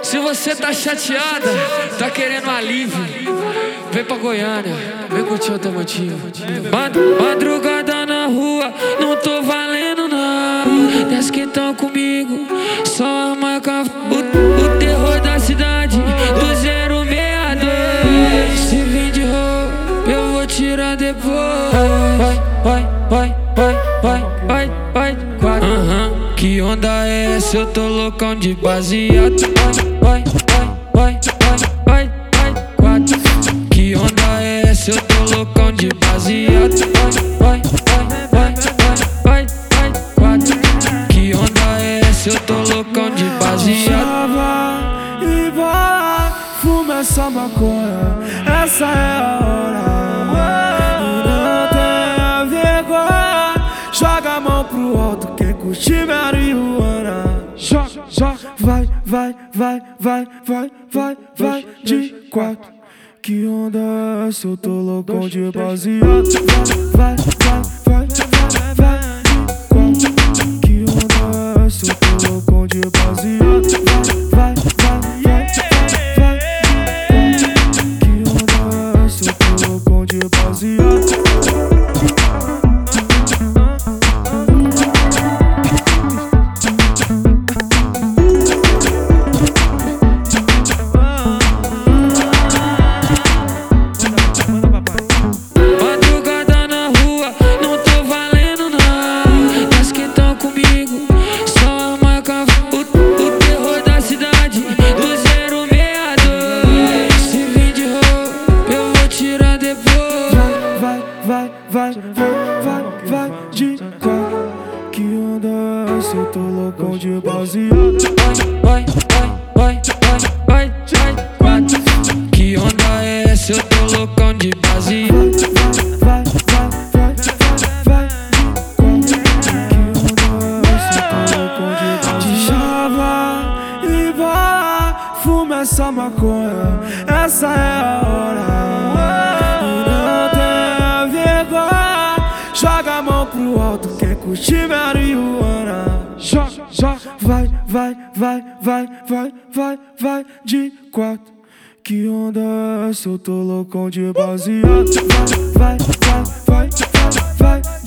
Se você tá chateada, tá querendo alívio, vem pra Goiânia, vem curtir automotivo. Madrugada na rua, não tô valendo não. Desce que tão comigo, só a marca. O terror da cidade, do 062. Se vir de roupa, eu vou tirar depois. Vai. Que onda é essa? Eu tô loucão de baseado. Vai. Que onda é essa? Eu tô loucão de baseado. Vai. Que onda é essa? Eu tô loucão de baseado. E vai, fuma essa maconha, essa é a hora. Não tenha vergonha, joga a mão pro alto, quem curtir marihuana. Vai de quatro. Que onda é essa? Eu tô loucão de baseado. Vai de quatro. Que onda é essa? Eu tô loucão de baseado. Vai de quatro. Que onda é essa? Eu tô loucão de baseado. Vai de quatro. Que onda é essa? Eu tô loucão de baseado. Vai. Que onda é essa? Eu tô loucão de baseado. Vai de quatro. Que onda é essa? Eu tô loucão de baseado. Chava e vai, fuma essa maconha, essa é a hora. Joga a mão pro alto, quem curtir marihuana. Vai de quatro. Que onda é essa? Eu tô loucão de baseado. Vai